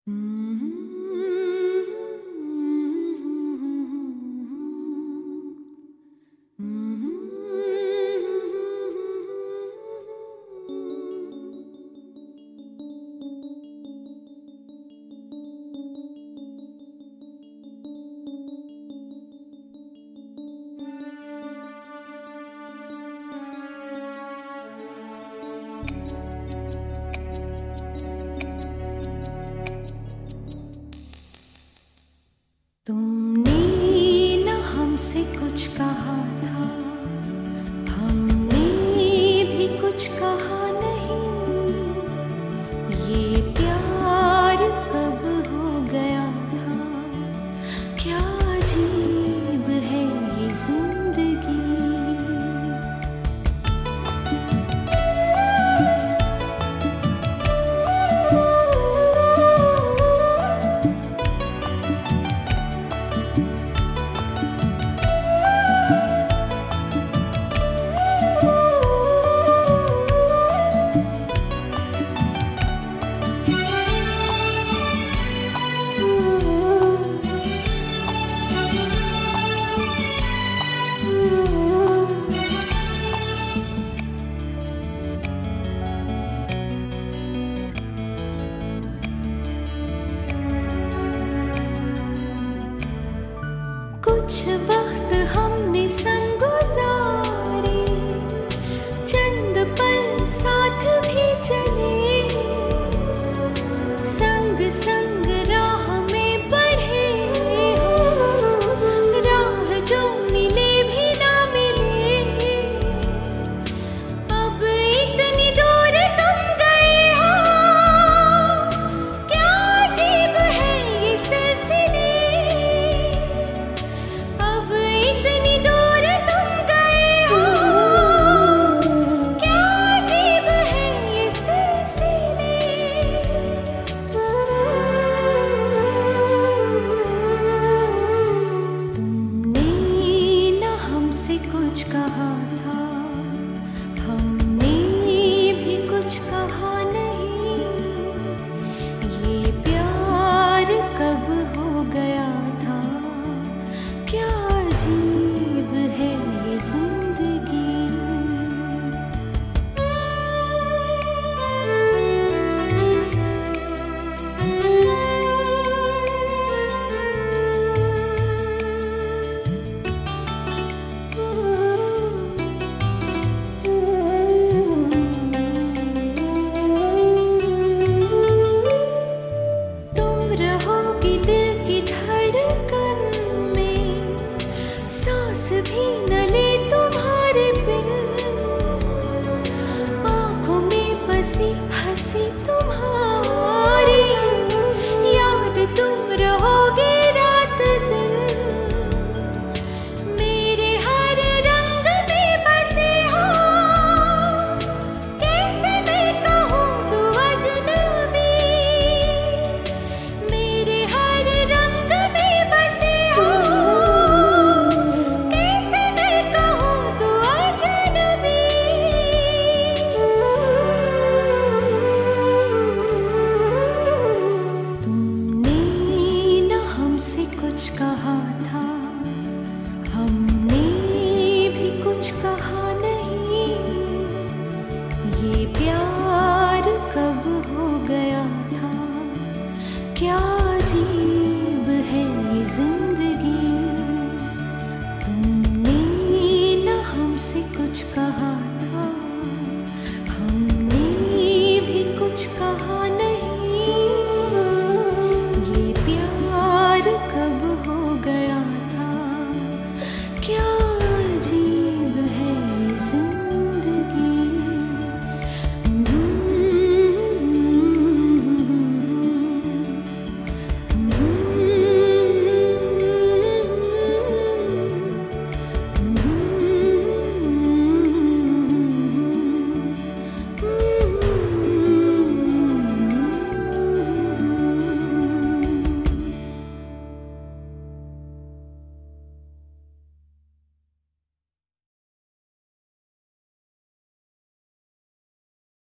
तुमने न हमसे कुछ कहा था, हमने भी कुछ कहा नहीं। ये प्यार कब हो गया था, क्या अजीब है ये जिंदगी। कुछ वक्त हमने संग गुजारे, चंद पल साथ भी चले, संग संग राह में बढ़े हो, राह जो मिले भी ना मिले। अब इतनी दूर तुम गए हो, क्या अजीब है ये सिलसिले। कुछ कहा था, हमने भी कुछ कहा नहीं। ये प्यार कब हो गया था, क्या अजीब है ये जिंदगी। रहोगी दिल की धड़कन में, सांस भी न ले तुम्हारे बिन। आँखों में बसी हंसी तुम्हारी, याद तुम रहोगे रात दिन। मेरे हर रंग में बसे हो, कैसे मैं कहूँ तू अजनबी। कुछ कहा था, हमने भी कुछ कहा नहीं। ये प्यार कब हो गया था, क्या अजीब है ये जिंदगी। तुमने न हमसे कुछ कहा था, हमने भी कुछ कहा